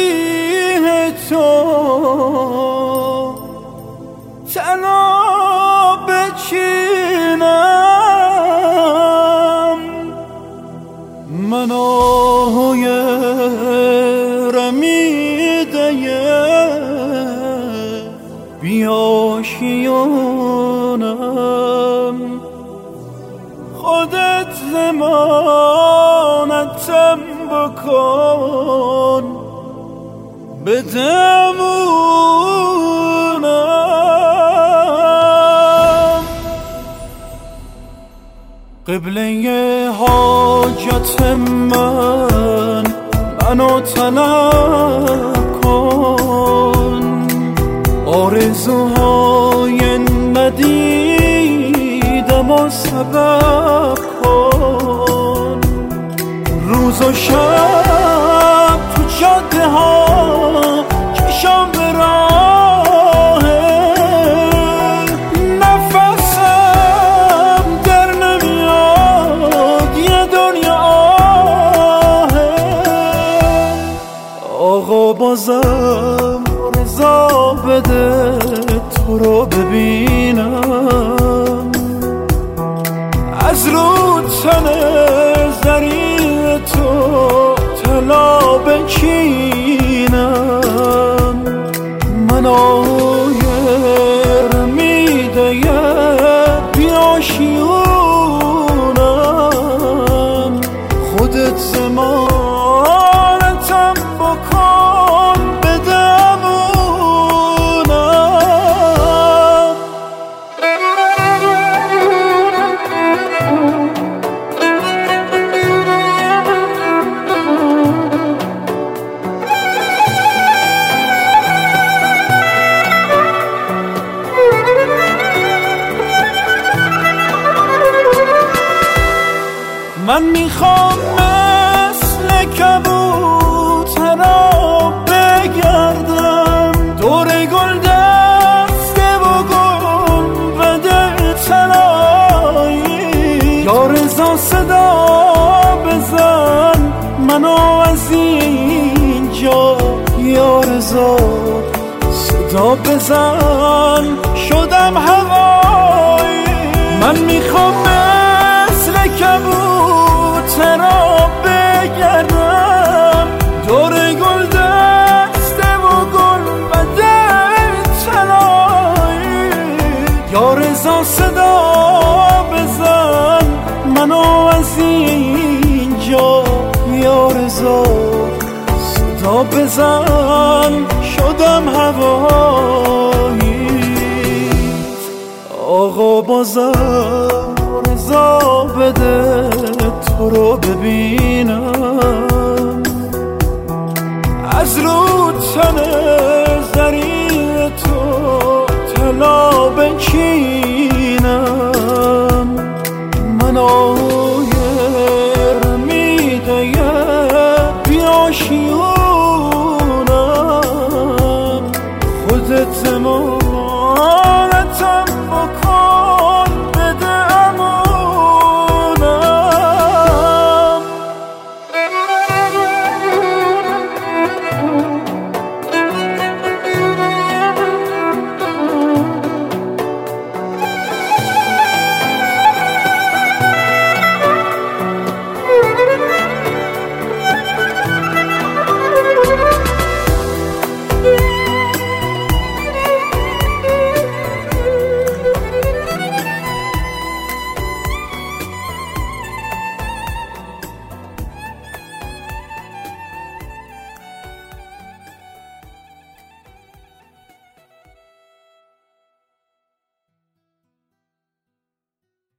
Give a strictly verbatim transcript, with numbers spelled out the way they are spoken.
مسیح تو تنها بچینم، من آهای رمیده بیاشیانم. خودت ضمانتم بکن بدمونم. قبله حاجت من منو طلب کن، آرزوهای ندیدم و سبب کن. روز و شب تو جاده ها چشم به راه، نفسم در نمیاد یه دنیا آهه. آقا بازم رضا بده تو رو ببینم، از رو تن زری تو طلا بچینم. من آیر میده بیاشیونم، خودت زمانتم بکن بدمونم. من میخوام مثل کبوترا بگردم، دور گل دسته و گل و دل تنایی. یا رضا صدا بزن منو از اینجا، یا رضا صدا بزن شدم هوایی. من میخوام مثل کبوترا بگردم، دور گل دسته و گل و دل تنایی. یا رضا صدا بزن منو از اینجا، یا رضا صدا بزن شدم هوایی. آقا بازم رضا بده تو رو ببینم، از رو تن زری تو طلا بچینم.